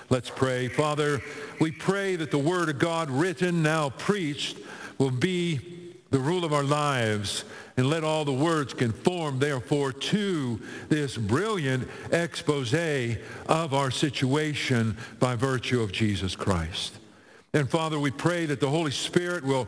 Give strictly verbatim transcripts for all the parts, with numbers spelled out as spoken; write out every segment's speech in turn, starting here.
Let's pray. Father, we pray that the Word of God written, now preached, will be the rule of our lives. And let all the words conform, therefore, to this brilliant expose of our situation by virtue of Jesus Christ. And Father, we pray that the Holy Spirit will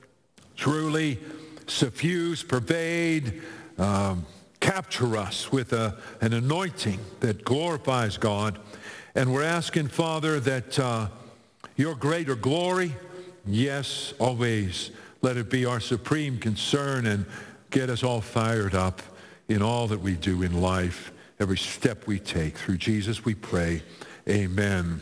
truly suffuse, pervade, um, capture us with a, an anointing that glorifies God. And we're asking, Father, that uh, your greater glory, yes, always, let it be our supreme concern and get us all fired up in all that we do in life, every step we take. Through Jesus we pray. Amen.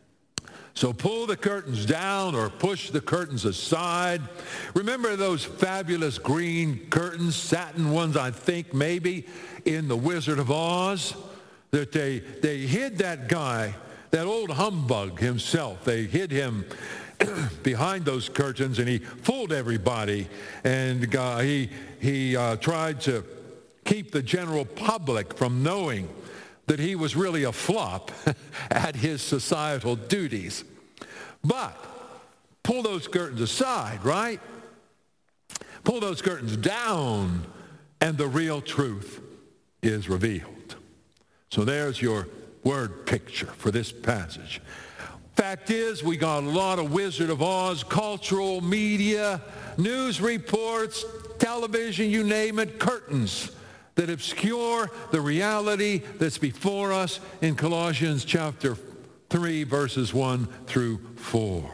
So pull the curtains down or push the curtains aside. Remember those fabulous green curtains, satin ones, I think, maybe, in The Wizard of Oz? That they, they hid that guy, that old humbug himself. They hid him behind those curtains, and he fooled everybody. And uh, he, he uh, tried to keep the general public from knowing that he was really a flop at his societal duties. But pull those curtains aside, right? Pull those curtains down, and the real truth is revealed. So there's your word picture for this passage. Fact is, we got a lot of Wizard of Oz, cultural media, news reports, television, you name it, curtains that obscure the reality that's before us in Colossians chapter three, verses one through four.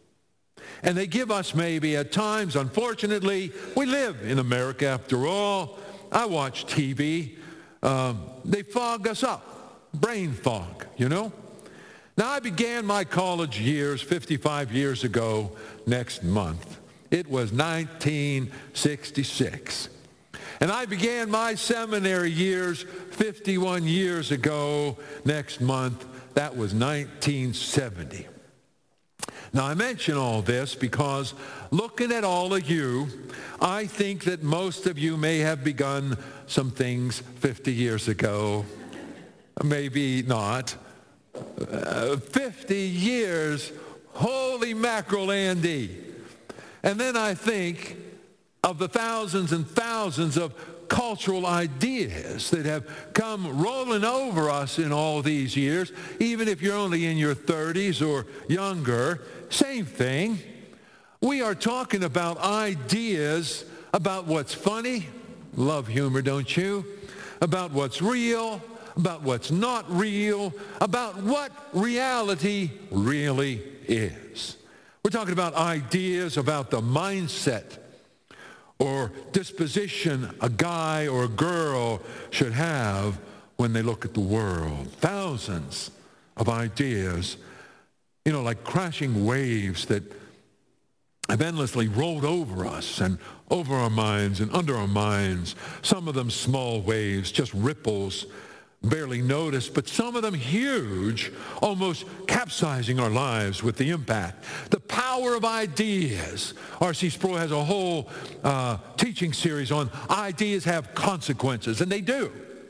And they give us maybe at times, unfortunately, we live in America after all. I watch T V. Um, they fog us up, brain fog, you know. Now, I began my college years fifty-five years ago next month. It was nineteen sixty-six. And I began my seminary years fifty-one years ago next month. That was nineteen seventy. Now, I mention all this because looking at all of you, I think that most of you may have begun some things fifty years ago. Maybe not. Uh, fifty years, holy mackerel, Andy. And then I think of the thousands and thousands of cultural ideas that have come rolling over us in all these years, even if you're only in your thirties or younger. Same thing. We are talking about ideas about what's funny. Love humor, don't you? About what's real, about what's not real, about what reality really is. We're talking about ideas about the mindset or disposition a guy or a girl should have when they look at the world. Thousands of ideas, you know, like crashing waves that have endlessly rolled over us and over our minds and under our minds. Some of them small waves, just ripples, barely noticed, but some of them huge, almost capsizing our lives with the impact. The power of ideas. R C Sproul has a whole uh, teaching series on ideas have consequences, and they do.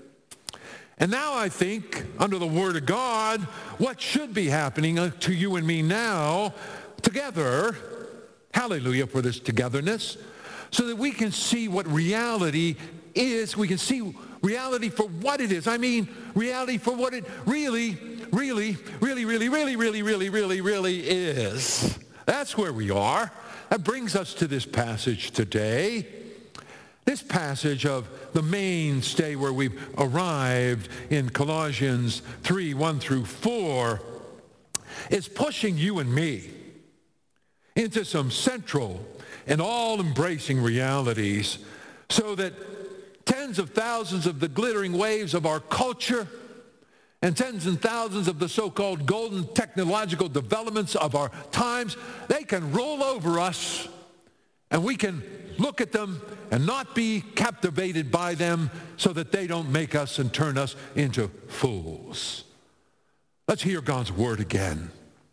And now I think, under the Word of God, what should be happening to you and me now, together, hallelujah for this togetherness, so that we can see what reality is. We can see reality for what it is. I mean, reality for what it really, really, really, really, really, really, really, really, really is. That's where we are. That brings us to this passage today. This passage of the mainstay where we've arrived in Colossians three, one through four, is pushing you and me into some central and all-embracing realities so that tens of thousands of the glittering waves of our culture and tens and thousands of the so-called golden technological developments of our times, they can roll over us and we can look at them and not be captivated by them so that they don't make us and turn us into fools. Let's hear God's word again.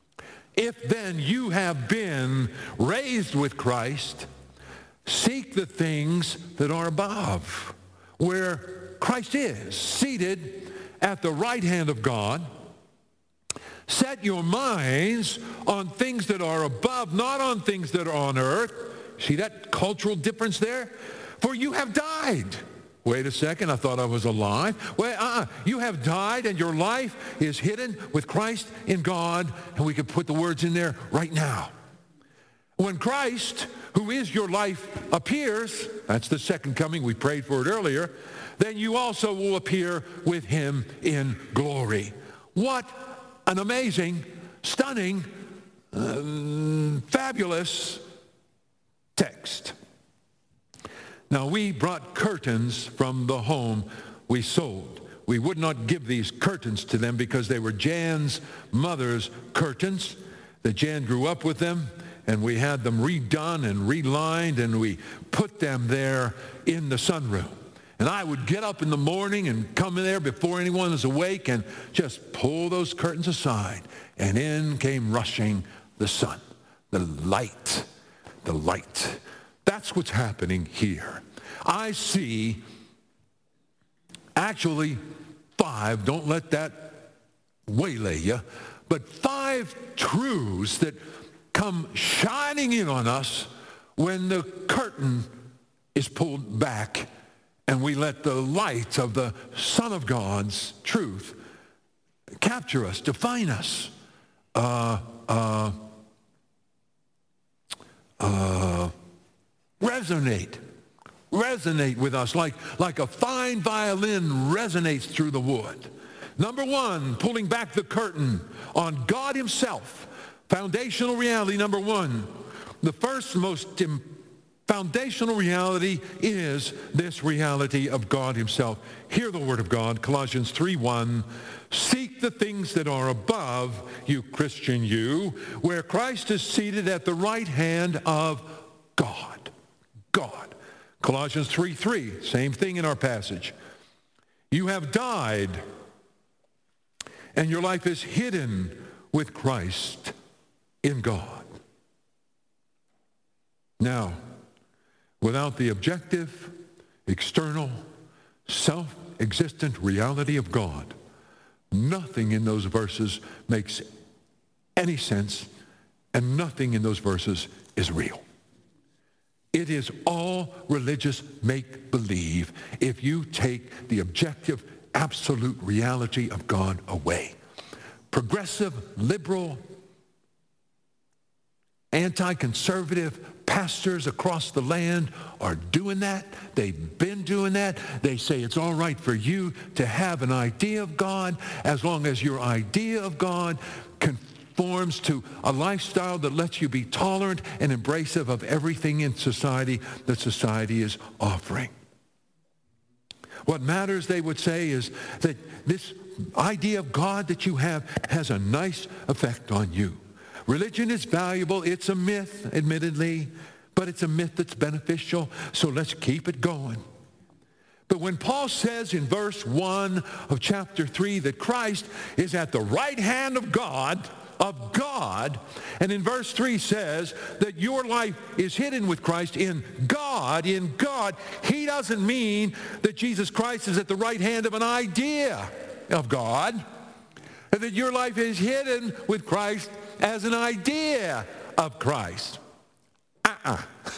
If then you have been raised with Christ, seek the things that are above, where Christ is, seated at the right hand of God. Set your minds on things that are above, not on things that are on earth. See that cultural difference there? For you have died. Wait a second, I thought I was alive. Well, uh-uh. You have died, and your life is hidden with Christ in God. And we can put the words in there right now. When Christ, who is your life, appears, that's the second coming, we prayed for it earlier, then you also will appear with him in glory. What an amazing, stunning, uh, fabulous text. Now, we brought curtains from the home we sold. We would not give these curtains to them because they were Jan's mother's curtains, that Jan grew up with them, and we had them redone and relined, and we put them there in the sunroom. And I would get up in the morning and come in there before anyone was awake and just pull those curtains aside, and in came rushing the sun, the light, the light. That's what's happening here. I see actually five, don't let that waylay you, but five truths that come shining in on us when the curtain is pulled back and we let the light of the Son of God's truth capture us, define us, uh, uh, uh, resonate, resonate with us like, like a fine violin resonates through the wood. Number one, pulling back the curtain on God himself. Foundational reality number one. The first most im- foundational reality is this reality of God himself. Hear the word of God, Colossians three one. Seek the things that are above, you Christian you, where Christ is seated at the right hand of God. God. Colossians three three, same thing in our passage. You have died, and your life is hidden with Christ in God. Now, without the objective, external, self-existent reality of God, nothing in those verses makes any sense, and nothing in those verses is real. It is all religious make-believe if you take the objective, absolute reality of God away. Progressive, liberal, anti-conservative pastors across the land are doing that. They've been doing that. They say it's all right for you to have an idea of God as long as your idea of God conforms to a lifestyle that lets you be tolerant and embracive of everything in society that society is offering. What matters, they would say, is that this idea of God that you have has a nice effect on you. Religion is valuable. It's a myth, admittedly, but it's a myth that's beneficial, so let's keep it going. But when Paul says in verse one of chapter three that Christ is at the right hand of God, of God, and in verse three says that your life is hidden with Christ in God, in God, he doesn't mean that Jesus Christ is at the right hand of an idea of God, and that your life is hidden with Christ as an idea of Christ. Uh-uh.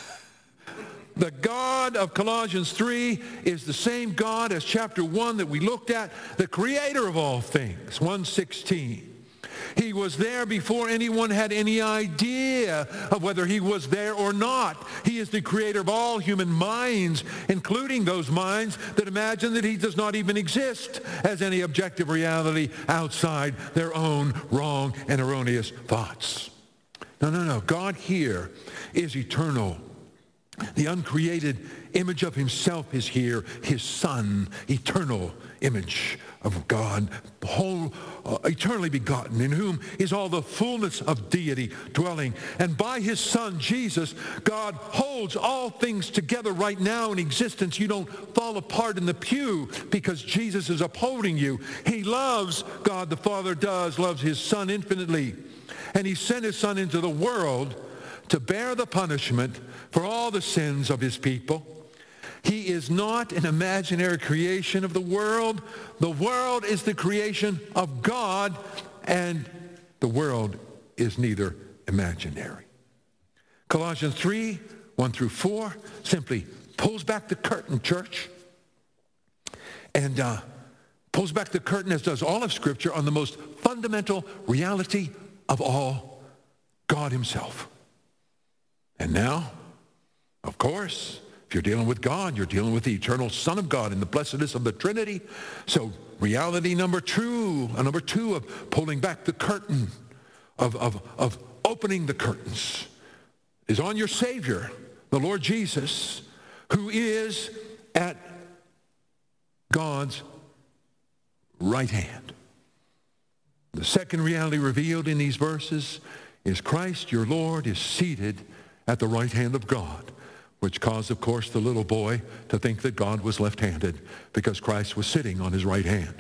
The God of Colossians three is the same God as chapter one that we looked at, the creator of all things, one sixteen. He was there before anyone had any idea of whether he was there or not. He is the creator of all human minds, including those minds that imagine that he does not even exist as any objective reality outside their own wrong and erroneous thoughts. No, no, no. God here is eternal. The uncreated image of himself is here, his Son, eternal image of God, whole, uh, eternally begotten, in whom is all the fullness of deity dwelling. And by his Son, Jesus, God holds all things together right now in existence. You don't fall apart in the pew because Jesus is upholding you. He loves, God the Father does, loves his Son infinitely. And he sent his Son into the world to bear the punishment for all the sins of his people. He is not an imaginary creation of the world. The world is the creation of God, and the world is neither imaginary. Colossians three, one through four, simply pulls back the curtain, church, and uh, pulls back the curtain, as does all of Scripture, on the most fundamental reality of all, God himself. And now, of course, if you're dealing with God, you're dealing with the eternal Son of God and the blessedness of the Trinity. So reality number two, uh, number two of pulling back the curtain, of, of, of opening the curtains, is on your Savior, the Lord Jesus, who is at God's right hand. The second reality revealed in these verses is Christ, your Lord, is seated at the right hand of God, which caused, of course, the little boy to think that God was left-handed because Christ was sitting on his right hand.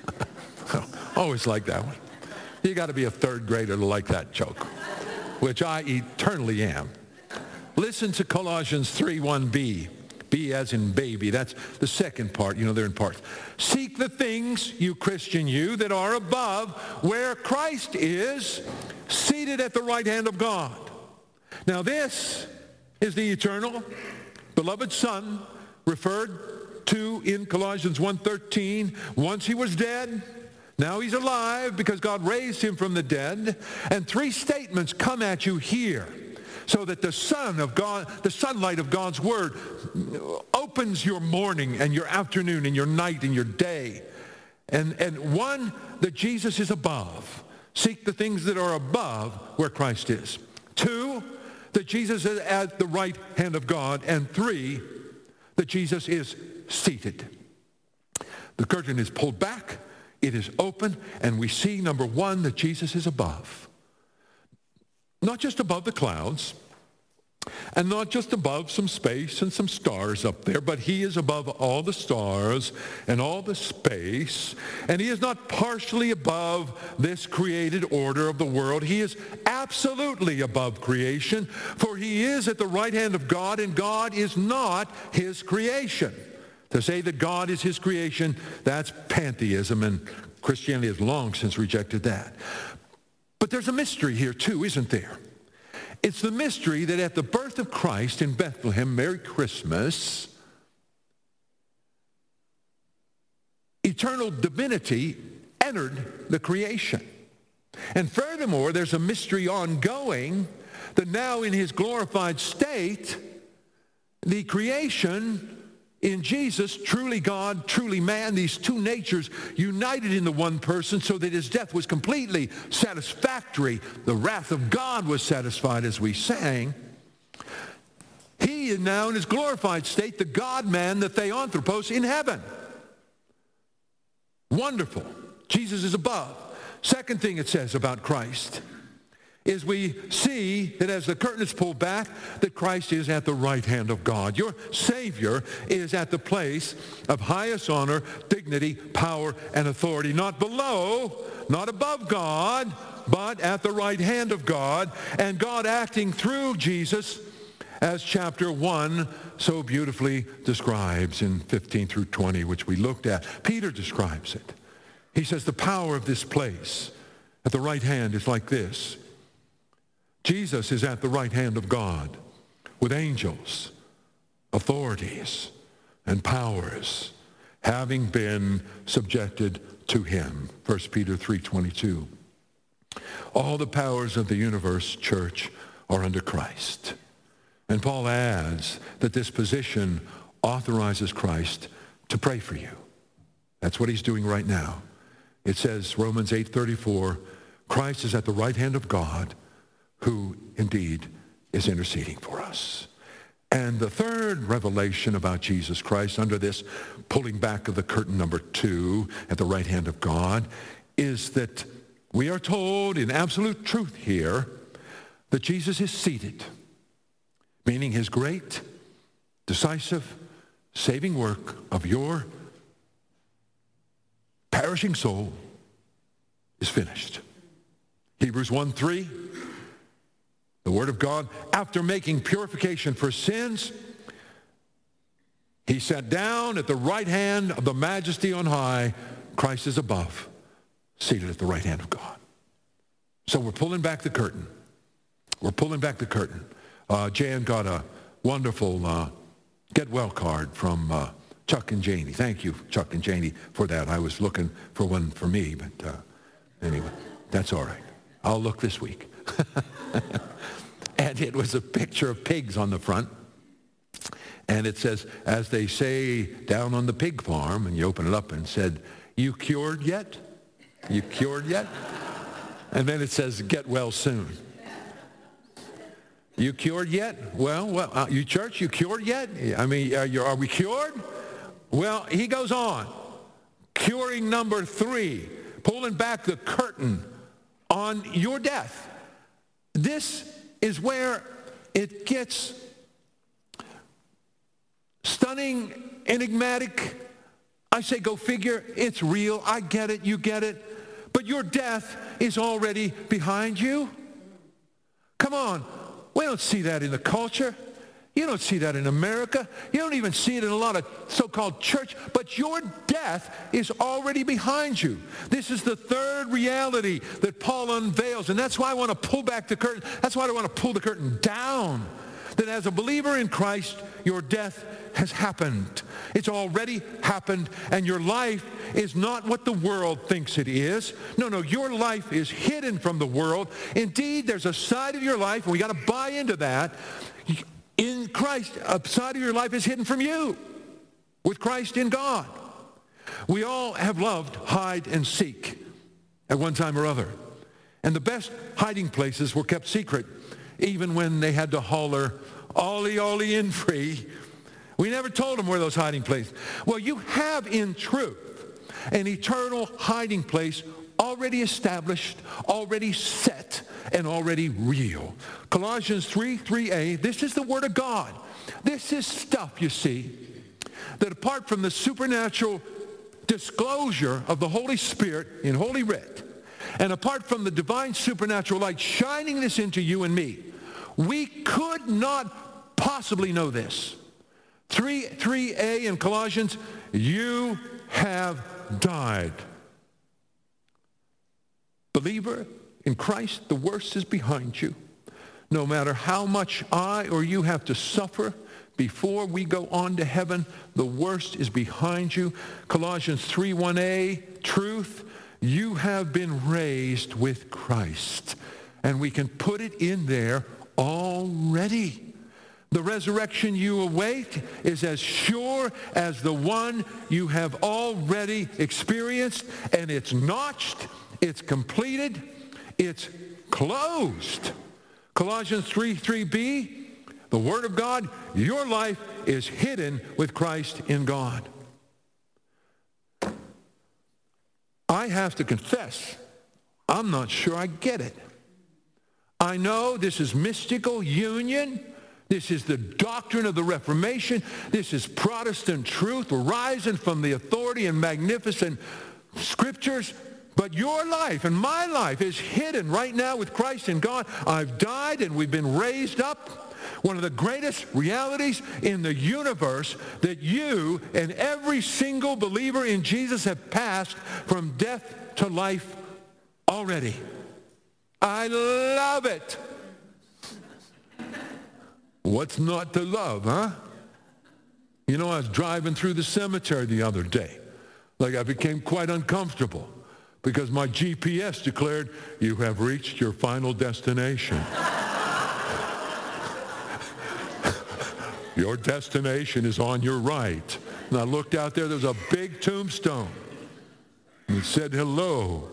Always like that one. You got to be a third grader to like that joke, which I eternally am. Listen to Colossians three, one b. B as in baby. That's the second part. You know, they're in parts. Seek the things, you Christian you, that are above, where Christ is, seated at the right hand of God. Now this is the eternal, beloved Son, referred to in Colossians one thirteen. Once he was dead, now he's alive because God raised him from the dead. And three statements come at you here, so that the sun of God, the sunlight of God's word opens your morning and your afternoon and your night and your day. And, and one, that Jesus is above. Seek the things that are above where Christ is. Two, that Jesus is at the right hand of God. And three, that Jesus is seated. The curtain is pulled back. It is open. And we see, number one, that Jesus is above. Not just above the clouds, and not just above some space and some stars up there, but he is above all the stars and all the space, and he is not partially above this created order of the world. He is absolutely above creation, for he is at the right hand of God, and God is not his creation. To say that God is his creation, that's pantheism, and Christianity has long since rejected that. But there's a mystery here too, isn't there? It's the mystery that at the birth of Christ in Bethlehem, Merry Christmas, eternal divinity entered the creation. And furthermore, there's a mystery ongoing that now in his glorified state, the creation in Jesus, truly God, truly man, these two natures united in the one person so that his death was completely satisfactory. The wrath of God was satisfied, as we sang. He is now in his glorified state, the God-man, the Theanthropos, in heaven. Wonderful. Jesus is above. Second thing it says about Christ is we see that as the curtain is pulled back, that Christ is at the right hand of God. Your Savior is at the place of highest honor, dignity, power, and authority. Not below, not above God, but at the right hand of God. And God acting through Jesus, as chapter one so beautifully describes in fifteen through twenty, which we looked at. Peter describes it. He says the power of this place at the right hand is like this. Jesus is at the right hand of God with angels, authorities, and powers having been subjected to him. First Peter three twenty-two. All the powers of the universe, church, are under Christ. And Paul adds that this position authorizes Christ to pray for you. That's what he's doing right now. It says, Romans eight thirty-four, Christ is at the right hand of God, who indeed is interceding for us. And the third revelation about Jesus Christ under this pulling back of the curtain number two at the right hand of God is that we are told in absolute truth here that Jesus is seated, meaning his great, decisive, saving work of your perishing soul is finished. Hebrews one three, the Word of God, after making purification for sins, he sat down at the right hand of the majesty on high. Christ is above, seated at the right hand of God. So we're pulling back the curtain. We're pulling back the curtain. Uh, Jan got a wonderful uh, get well card from uh, Chuck and Janie. Thank you, Chuck and Janie, for that. I was looking for one for me, but uh, anyway, that's all right. I'll look this week. And it was a picture of pigs on the front. And it says, as they say down on the pig farm, and you open it up and said, you cured yet? You cured yet? And then it says, get well soon. You cured yet? Well, well, uh, you church, you cured yet? I mean, uh, you're, are we cured? Well, he goes on. Curing number three, pulling back the curtain on your death. This is where it gets stunning, enigmatic. I say go figure. It's real. I get it. You get it. But your death is already behind you. Come on. We don't see that in the culture. You don't see that in America. You don't even see it in a lot of so-called church. But your death is already behind you. This is the third reality that Paul unveils. And that's why I want to pull back the curtain. That's why I want to pull the curtain down. That as a believer in Christ, your death has happened. It's already happened. And your life is not what the world thinks it is. No, no, your life is hidden from the world. Indeed, there's a side of your life, and we got to buy into that. In Christ, a side of your life is hidden from you with Christ in God. We all have loved hide and seek at one time or other. And the best hiding places were kept secret, even when they had to holler, "Ollie, Ollie, in free." We never told them where those hiding places. Well, you have in truth an eternal hiding place already established, already set, and already real. Colossians three, three a, this is the Word of God. This is stuff, you see, that apart from the supernatural disclosure of the Holy Spirit in Holy Writ, and apart from the divine supernatural light shining this into you and me, we could not possibly know this. three, three a in Colossians, you have died. Believer in Christ, the worst is behind you. No matter how much I or you have to suffer before we go on to heaven, the worst is behind you. Colossians three, one a, truth, you have been raised with Christ. And we can put it in there already. The resurrection you await is as sure as the one you have already experienced, and it's notched, it's completed, it's closed. Colossians three, three b, the Word of God, your life is hidden with Christ in God. I have to confess, I'm not sure I get it. I know this is mystical union. This is the doctrine of the Reformation. This is Protestant truth rising from the authority and magnificent scriptures. But your life and my life is hidden right now with Christ in God. I've died and we've been raised up. One of the greatest realities in the universe, that you and every single believer in Jesus have passed from death to life already. I love it. What's not to love, huh? You know, I was driving through the cemetery the other day. Like, I became quite uncomfortable because my G P S declared, you have reached your final destination. Your destination is on your right. And I looked out there, there was a big tombstone. And it said, hello.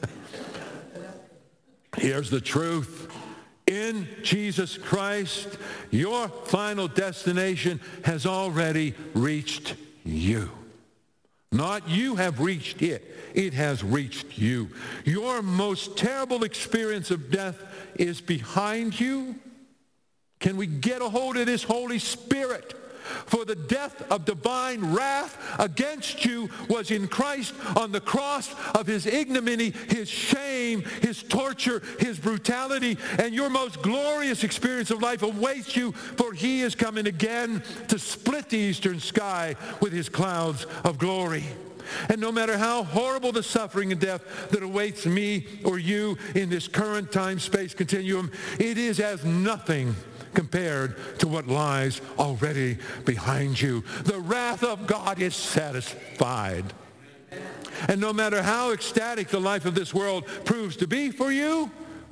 Here's the truth. In Jesus Christ, your final destination has already reached you. Not you have reached it. It has reached you. Your most terrible experience of death is behind you. Can we get a hold of this Holy Spirit? For the death of divine wrath against you was in Christ on the cross of his ignominy, his shame, his torture, his brutality, and your most glorious experience of life awaits you, for he is coming again to split the eastern sky with his clouds of glory. And no matter how horrible the suffering and death that awaits me or you in this current time-space continuum, it is as nothing compared to what lies already behind you. The wrath of God is satisfied. And no matter how ecstatic the life of this world proves to be for you,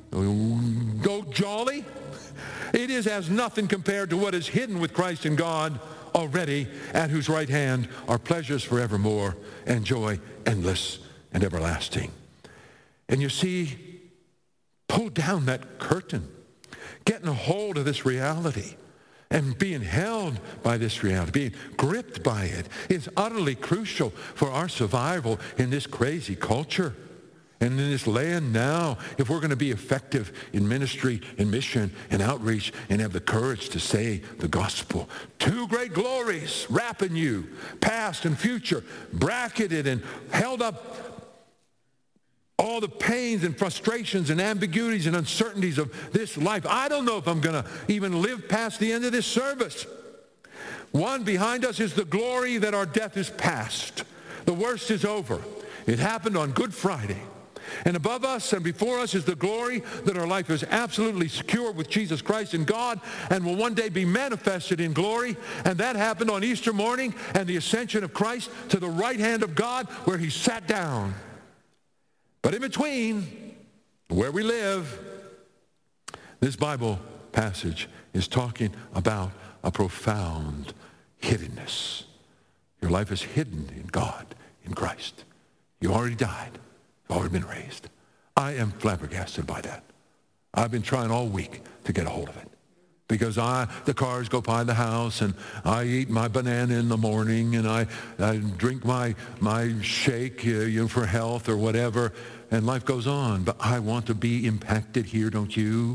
go jolly, it is as nothing compared to what is hidden with Christ in God already, at whose right hand are pleasures forevermore and joy endless and everlasting. And you see, pull down that curtain, getting a hold of this reality and being held by this reality, being gripped by it is utterly crucial for our survival in this crazy culture and in this land now, if we're going to be effective in ministry and mission and outreach and have the courage to say the gospel. Two great glories wrapping you, past and future, bracketed and held up all the pains and frustrations and ambiguities and uncertainties of this life. I don't know if I'm going to even live past the end of this service. One behind us is the glory that our death is past. The worst is over. It happened on Good Friday. And above us and before us is the glory that our life is absolutely secure with Jesus Christ in God and will one day be manifested in glory. And that happened on Easter morning and the ascension of Christ to the right hand of God where he sat down. But in between, where we live, this Bible passage is talking about a profound hiddenness. Your life is hidden in God, in Christ. You already died. Already been raised. I am flabbergasted by that. I've been trying all week to get a hold of it because I, the cars go by the house and I eat my banana in the morning and I, I drink my, my shake uh, you know, for health or whatever, and life goes on. But I want to be impacted here, don't you?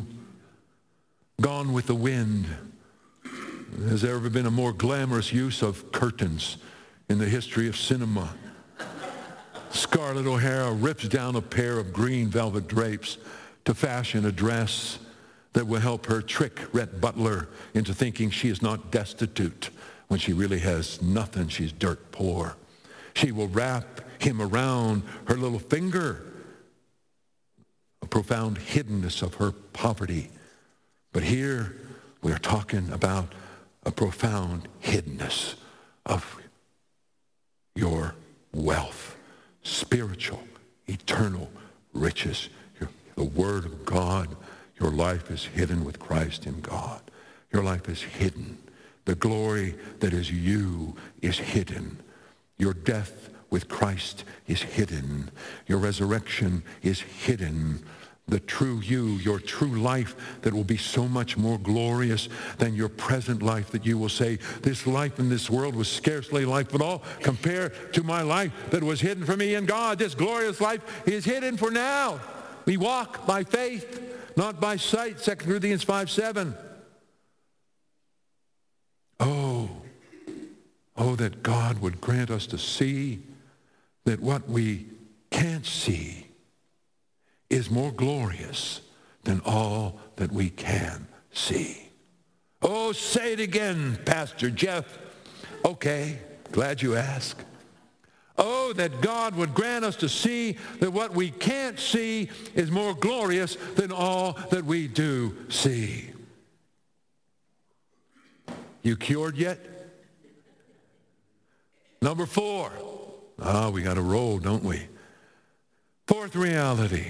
Gone with the wind. Has there ever been a more glamorous use of curtains in the history of cinema? Scarlett O'Hara rips down a pair of green velvet drapes to fashion a dress that will help her trick Rhett Butler into thinking she is not destitute when she really has nothing. She's dirt poor. She will wrap him around her little finger, a profound hiddenness of her poverty. But here we are talking about a profound hiddenness of your wealth. Spiritual, eternal riches. The Word of God. Your life is hidden with Christ in God. Your life is hidden. The glory that is you is hidden. Your death with Christ is hidden. Your resurrection is hidden. The true you, your true life that will be so much more glorious than your present life, that you will say, this life in this world was scarcely life at all compared to my life that was hidden for me in God. This glorious life is hidden for now. We walk by faith, not by sight, Second Corinthians five seven. Oh, oh, that God would grant us to see that what we can't see is more glorious than all that we can see. Oh, say it again, Pastor Jeff. Okay, glad you asked. Oh, that God would grant us to see that what we can't see is more glorious than all that we do see. You cured yet? Number four. Ah, we got to roll, don't we? Fourth reality.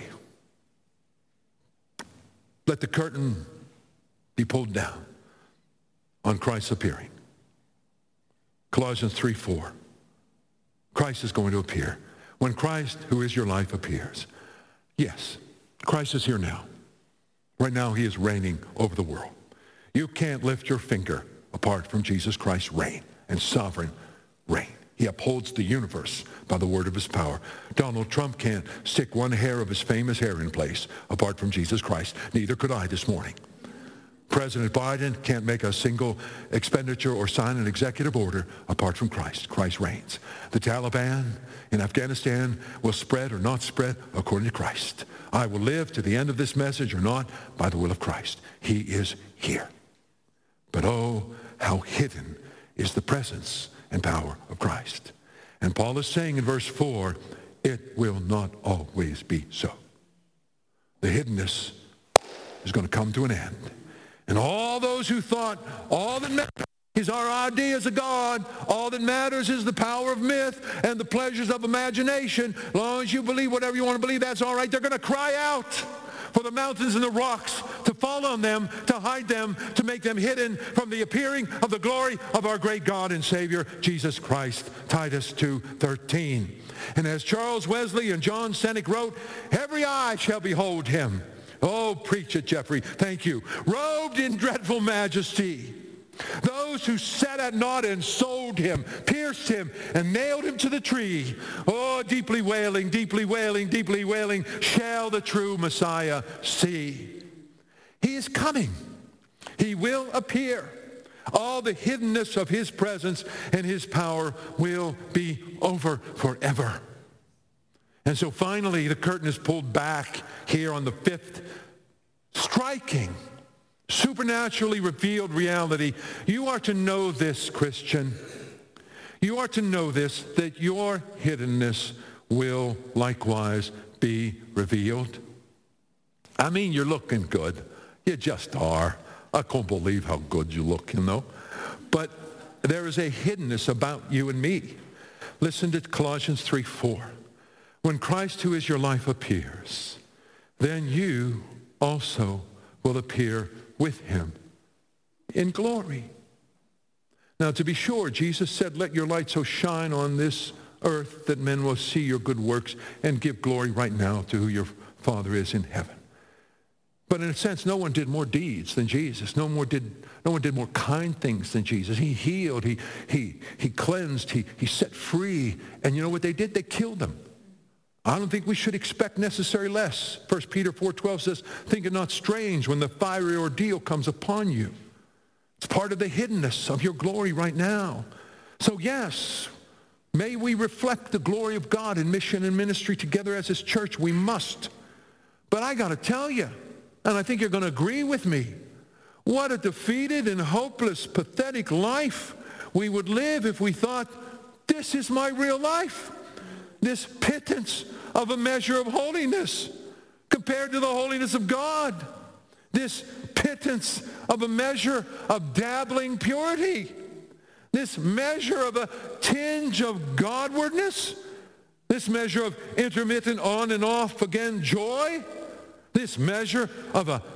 Let the curtain be pulled down on Christ's appearing. Colossians three four. Christ is going to appear. When Christ, who is your life, appears. Yes, Christ is here now. Right now, he is reigning over the world. You can't lift your finger apart from Jesus Christ's reign and sovereign reign. He upholds the universe by the word of his power. Donald Trump can't stick one hair of his famous hair in place apart from Jesus Christ. Neither could I this morning. President Biden can't make a single expenditure or sign an executive order apart from Christ. Christ reigns. The Taliban in Afghanistan will spread or not spread according to Christ. I will live to the end of this message or not by the will of Christ. He is here. But oh, how hidden is the presence and power of Christ. And Paul is saying in verse four, it will not always be so. The hiddenness is going to come to an end. And all those who thought all that matters is our ideas of God, all that matters is the power of myth and the pleasures of imagination. As long as you believe whatever you want to believe, that's all right. They're going to cry out for the mountains and the rocks to fall on them, to hide them, to make them hidden from the appearing of the glory of our great God and Savior, Jesus Christ. Titus two thirteen. And as Charles Wesley and John Sennick wrote, every eye shall behold him. Oh, preach it, Jeffrey. Thank you. Robed in dreadful majesty. Those who sat at naught and sold him, pierced him, and nailed him to the tree. Oh, deeply wailing, deeply wailing, deeply wailing, shall the true Messiah see. He is coming. He will appear. All the hiddenness of his presence and his power will be over forever. And so finally, the curtain is pulled back here on the fifth striking, supernaturally revealed reality. You are to know this, Christian. You are to know this, that your hiddenness will likewise be revealed. I mean, you're looking good. You just are. I can't believe how good you look, you know. But there is a hiddenness about you and me. Listen to Colossians three four. When Christ, who is your life, appears, then you also will appear with him in glory. Now, to be sure, Jesus said, let your light so shine on this earth that men will see your good works and give glory right now to who your Father is in heaven. But in a sense, no one did more deeds than Jesus. No more did, no one did more kind things than Jesus. He healed, he, he, he cleansed, he, he set free. And you know what they did? They killed them. I don't think we should expect necessarily less. First Peter four twelve says, think it not strange when the fiery ordeal comes upon you. It's part of the hiddenness of your glory right now. So yes, may we reflect the glory of God in mission and ministry together as his church. We must. But I got to tell you, and I think you're going to agree with me, what a defeated and hopeless, pathetic life we would live if we thought, this is my real life. This pittance of a measure of holiness compared to the holiness of God. This pittance of a measure of dabbling purity. This measure of a tinge of Godwardness. This measure of intermittent on and off again joy. This measure of a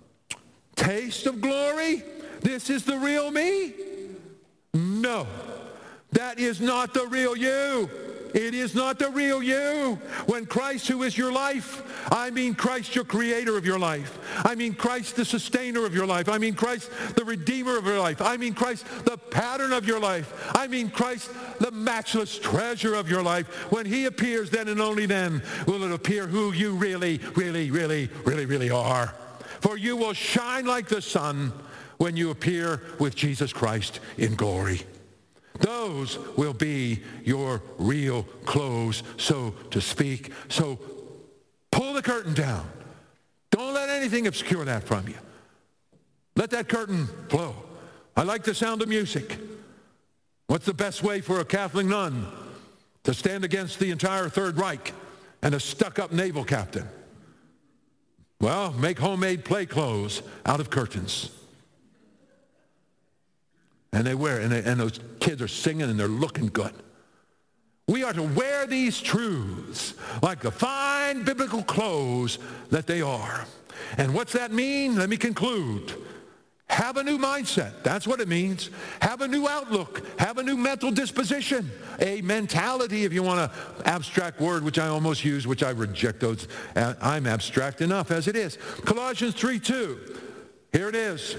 taste of glory. This is the real me? No, that is not the real you. It is not the real you. When Christ, who is your life, I mean Christ, your creator of your life. I mean Christ, the sustainer of your life. I mean Christ, the redeemer of your life. I mean Christ, the pattern of your life. I mean Christ, the matchless treasure of your life. When he appears, then and only then will it appear who you really, really, really, really, really are. For you will shine like the sun when you appear with Jesus Christ in glory. Those will be your real clothes, so to speak. So pull the curtain down. Don't let anything obscure that from you. Let that curtain flow. I like the sound of music. What's the best way for a Catholic nun to stand against the entire Third Reich and a stuck-up naval captain? Well, make homemade play clothes out of curtains. And they wear, and, they, and those kids are singing and they're looking good. We are to wear these truths like the fine biblical clothes that they are. And what's that mean? Let me conclude. Have a new mindset. That's what it means. Have a new outlook. Have a new mental disposition. A mentality, if you want an abstract word, which I almost use, which I reject those. I'm abstract enough as it is. Colossians three two. Here it is.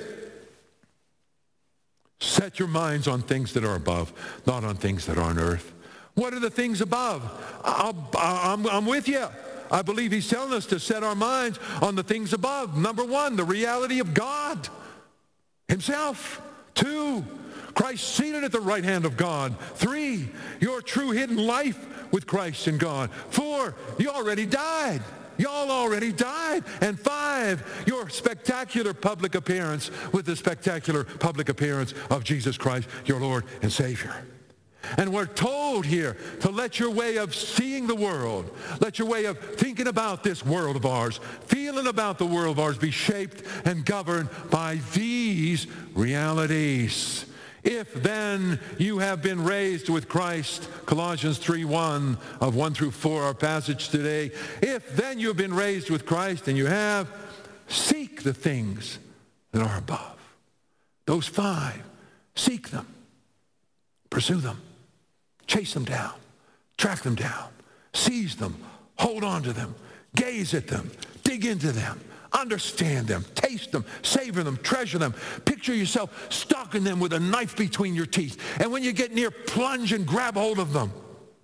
Set your minds on things that are above, not on things that are on earth. What are the things above? I'll, I'm, I'm with you. I believe he's telling us to set our minds on the things above. Number one, the reality of God himself. Two, Christ seated at the right hand of God. Three, your true hidden life with Christ in God. Four, you already died. Y'all already died. And five, your spectacular public appearance with the spectacular public appearance of Jesus Christ, your Lord and Savior. And we're told here to let your way of seeing the world, let your way of thinking about this world of ours, feeling about the world of ours be shaped and governed by these realities. If then you have been raised with Christ, Colossians three one of one through four, our passage today. If then you have been raised with Christ, and you have, seek the things that are above. Those five, seek them, pursue them, chase them down, track them down, seize them, hold on to them, gaze at them, dig into them, understand them, taste them, savor them, treasure them. Picture yourself stalking them with a knife between your teeth. And when you get near, plunge and grab hold of them.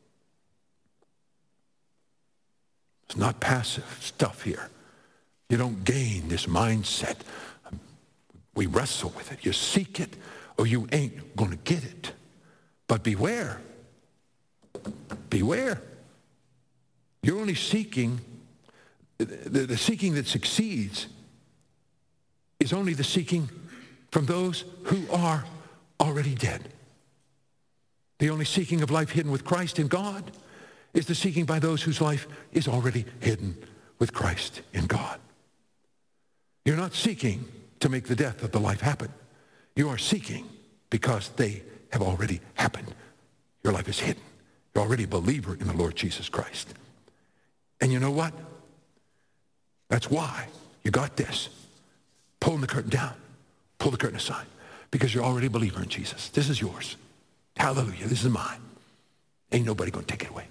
It's not passive stuff here. You don't gain this mindset. We wrestle with it. You seek it or you ain't going to get it. But beware. Beware. You're only seeking, the, the seeking that succeeds is only the seeking from those who are already dead. The only seeking of life hidden with Christ in God is the seeking by those whose life is already hidden with Christ in God. You're not seeking to make the death of the life happen. You are seeking because they have already happened. Your life is hidden. You're already a believer in the Lord Jesus Christ. And you know what? That's why you got this. Pulling the curtain down. Pull the curtain aside. Because you're already a believer in Jesus. This is yours. Hallelujah. This is mine. Ain't nobody going to take it away.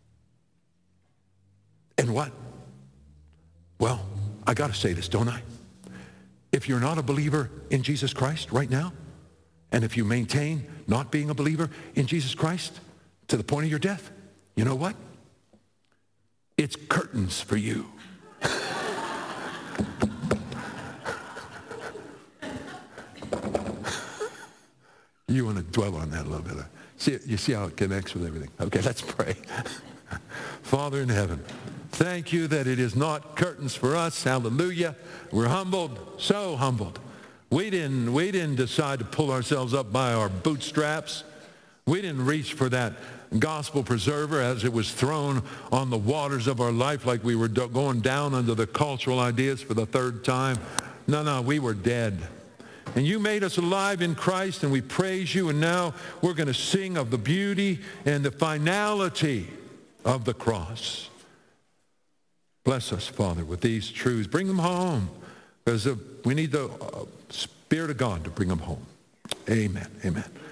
And what? Well, I got to say this, don't I? If you're not a believer in Jesus Christ right now, and if you maintain not being a believer in Jesus Christ to the point of your death, you know what? It's curtains for you. You want to dwell on that a little bit. See, you see how it connects with everything. Okay, let's pray. Father in heaven, thank you that it is not curtains for us. Hallelujah. We're humbled, so humbled. We didn't, we didn't decide to pull ourselves up by our bootstraps. We didn't reach for that gospel preserver as it was thrown on the waters of our life like we were do- going down under the cultural ideas for the third time. No, no, we were dead. And you made us alive in Christ, and we praise you. And now we're going to sing of the beauty and the finality of the cross. Bless us, Father, with these truths. Bring them home, because we need the Spirit of God to bring them home. Amen. Amen.